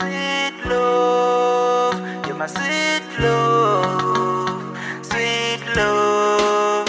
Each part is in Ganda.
sweet love, you're my sweet love, sweet love.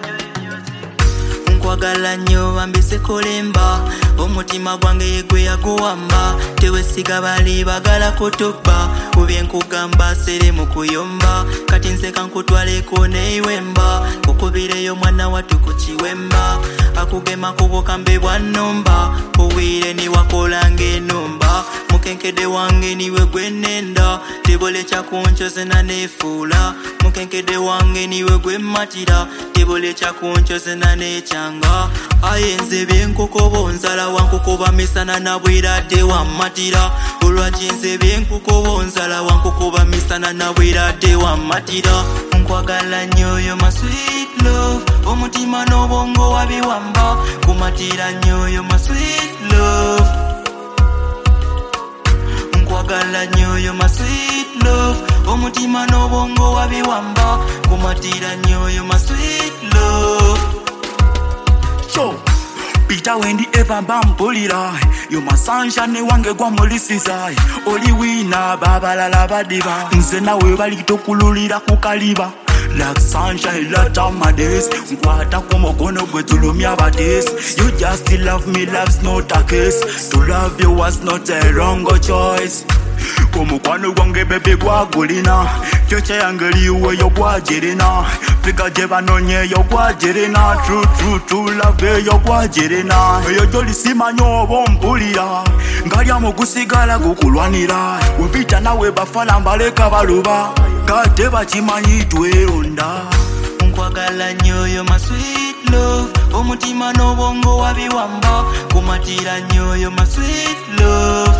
Nkwagala nnyo bambise kolemba, omutima gwange gwe yaguwamba, tewesiga bali bagala kutubba, kubye nkugamba sere mu kuyomba, kati nseka nkutwaleko neiwemba, kukubireyo mwana wattu ku kiwemba, akugema kubukambe bwa nnomba, owire ni wakolanga ennomba, mukenkede wange niwe gwe nenda, tebole kyakunchoze na nefuula, mukenkede wange niwe gwe matira, tebole kyakunchoze na nekyanga, ayenze byenkukobo nzala wankukuba misana na bwirade wammatira, olwakinze byenkukobo nzala wankukuba misana na bwirade wammatira. Nkwagala nnyo yo my sweet love, omutima n'obwongo wabiwamba, kumatira nnyo yo my sweet love. Nkwagala nnyo yo my sweet love, omutima n'obwongo wabiwamba, kumatira nnyo yo my sweet love. Yo, Peter wendi eva mbambulira, yo my sunshine wange gwa mulisiza, oli wina babalala badiba, nze nawe bali tokululira kukaliba. Like sunshine light on my days, nkwata kumukono gwe tulumya badesi. You just love me, love's not a case. To love you was not a wrong choice. Kumukwano gwange baby gwagulina, future yange liwe yo gwagirina, fika gye banonye yo gwagirina, true love yo gwagirina, eyo gyoli simanyi oba ompulira, ngalya mu gusigala gukulwanira, wempita nawe bafala mbaleka baluba, kate bakimanyi tweronda. Nkwagala nnyo yo my sweet love, omutima n'obwongo wabiwamba, kumatira nnyo yo my sweet love.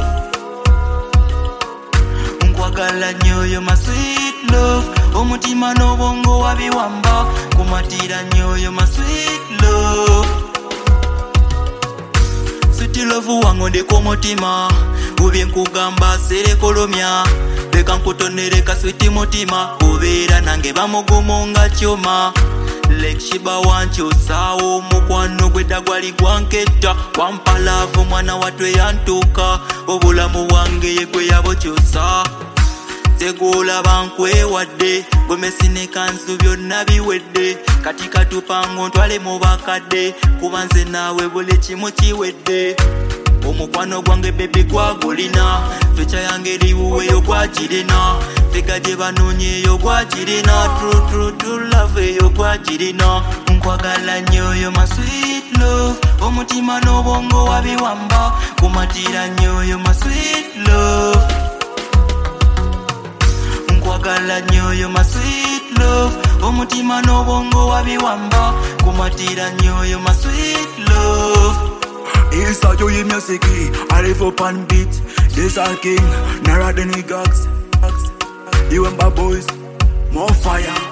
Nkwagala nnyo yo my sweet love, omutima n'obwongo wabiwamba, kumatira nnyo yo my sweet love. Sweet love wange ndeka omutima, bubye nkugamba sere kolomya, leka nkutonereka sweet mutima, obeera nange bamugumu nga kyoma. Like Shiba wankyusaawo, omukwano gwedda gwali gwanketta, wampalaavu mwana watwe yantuuka, obulamu bwange ye gwe yabukyusa. Tegolaba nkwewadde, gomesi ne kanzu byonna biwedde, kati katupango ntwale mu bakadde, kuba nze naawe buli kimu kiwedde. Omukwano gwange baby gwagulina, future yange liwuwe yo gwagirina, fika gye banonye yo gwagirina, true love yo gwagirina. Nkwagala nnyo yo my sweet love, omutima n'obwongo wabiwamba, kumatira nnyo yo my sweet love. Nkwagala nnyo yo my sweet love, omutima n'obwongo wabiwamba, kumatira nnyo yo my sweet love. Inside your music, I live up on beat. This a king, narrow than the gags. You and my boys, more fire.